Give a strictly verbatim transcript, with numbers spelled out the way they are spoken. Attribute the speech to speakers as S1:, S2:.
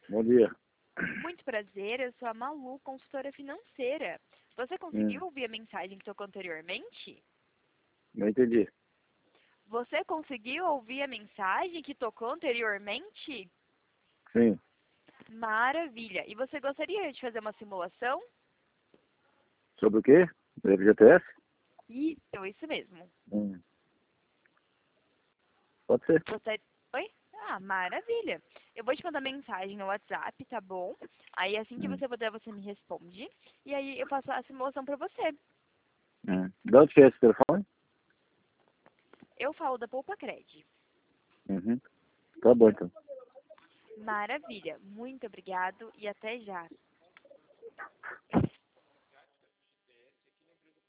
S1: Bom dia.
S2: Muito prazer, eu sou a Malu, consultora financeira. Você conseguiu
S1: Hum,
S2: ouvir a mensagem que tocou anteriormente?
S1: não entendi.
S2: Você conseguiu ouvir a mensagem que tocou anteriormente?
S1: Sim.
S2: Maravilha! E você gostaria de fazer uma simulação?
S1: Sobre o quê? F G T S?
S2: Isso, isso mesmo.
S1: Hum, pode ser.
S2: Você... Oi? Ah, maravilha! Eu vou te mandar mensagem no WhatsApp, tá bom? Aí assim que
S1: Hum,
S2: você puder, você me responde. E aí eu faço a simulação pra você.
S1: hum. De onde que é esse telefone?
S2: Eu falo da Poupa Cred.
S1: Uhum. Tá bom, então.
S2: Maravilha! Muito obrigado e até já!